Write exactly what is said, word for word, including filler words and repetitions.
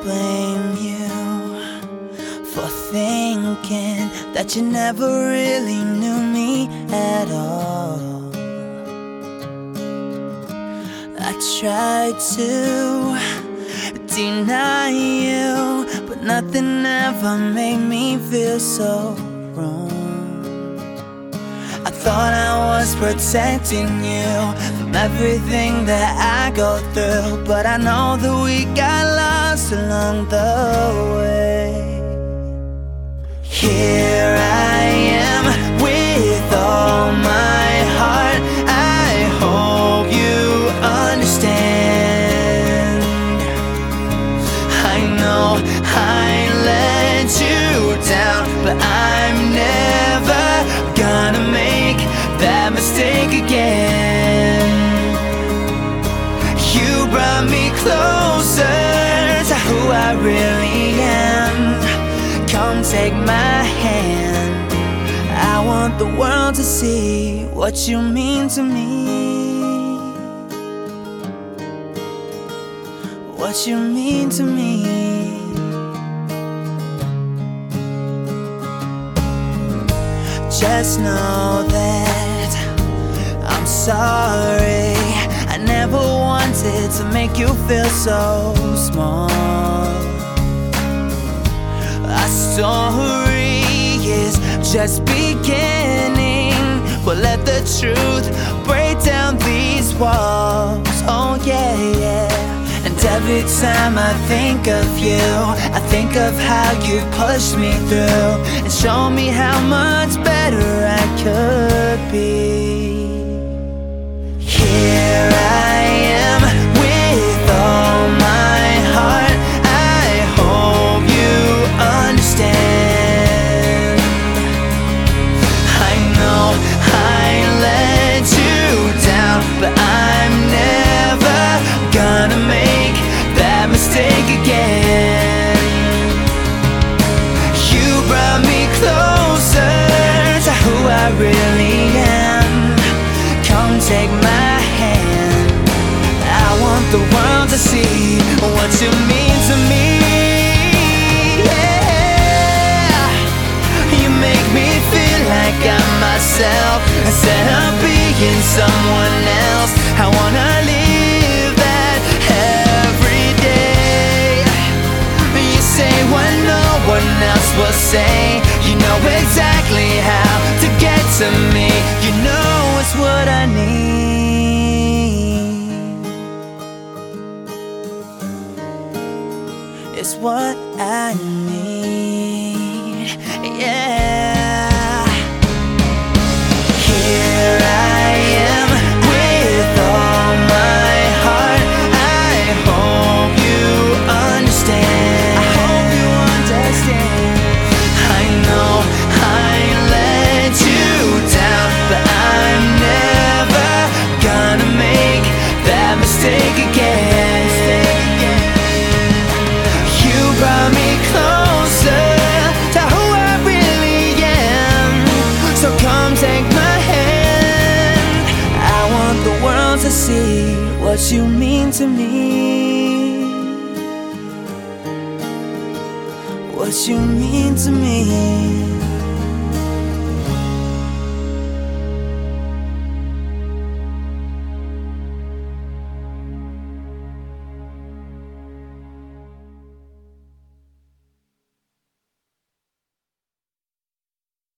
blame you for thinking that you never really knew me at all. I tried to deny you, but nothing ever made me feel so wrong. I thought I was protecting you from everything that I go through, but I know that we got lost along the way. Here I am with all my heart. I hope you understand. I know I let you down, but I'm never gonna make that mistake again. You brought me closer to who I really am. Come take my hand. I want the world to see what you mean to me. What you mean to me. Just know that I'm sorry. I never wanted to make you feel so small. Our story is just beginning, but let the truth break down these walls. Oh yeah, yeah. And every time I think of you, I think of how you pushed me through and showed me how much better I could be. Here I am with all my heart. I hope you understand. I know I let you down, but I'm never gonna make that mistake again. You brought me closer to who I really am. Come take my hand. I want the world to see what you mean to me. Yeah. You make me feel like I'm myself instead of being someone else. I wanna live that every day. You say what no one else will say. You know exactly how to get to me. You know it's what I need. It's what I need. Yeah. Here I am with all my heart. I hope you understand. I hope you understand. I know I let you down, but I'm never gonna make that mistake again. You brought me closer to who I really am. So come take my hand. I want the world to see what you mean to me. What you mean to me.